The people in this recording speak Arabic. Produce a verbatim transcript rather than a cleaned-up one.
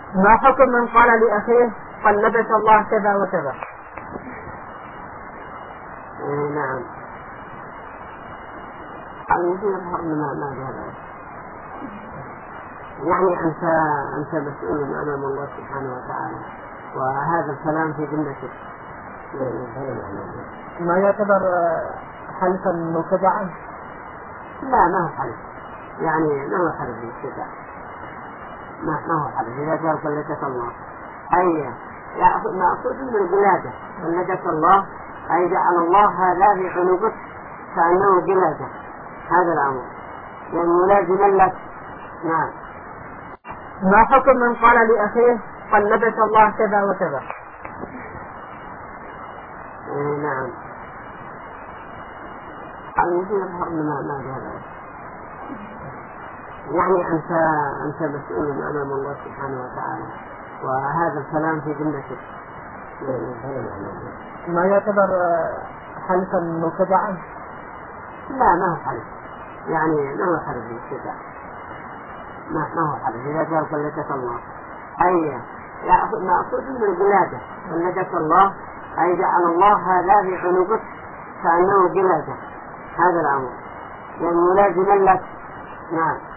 ما حكم من قال لأخيه قلبك الله كذا وكذا؟ إيه نعم، المفروض يظهر لنا ما هذا، يعني أنت أنت مسؤول أمام الله سبحانه وتعالى، وهذا الكلام في ذمتك. ما يعتبر حلفا مبتدعا؟ لا، ما هو حلف، يعني ما هو حلف مبتدع، ما ما هو حلف. إذا قال قلدك الله، أي ما أقصد من القلادة، قلدك الله أي جعل الله هذا في عنقك كأنه قلادة، هذا الأمر يعني ملازما لك. نعم. ما حكم من قال لأخيه قلبك الله كذا وكذا؟ إيه نعم، المفروض يظهر لنا ما هذا، يعني أنت أنت مسؤول أمام الله سبحانه وتعالى، وهذا الكلام في ذمتك. ما يعتبر حلفا مبتدعا؟ لا، ما هو حلف، يعني ما هو حلف مبتدع، ما ما هو حلف. إذا قال قلدك الله، أي ما أقصد من القلادة، قلدك الله أي جعل الله هذا في عنقك كأنه قلادة، هذا الأمر يعني ملازما لك. نعم.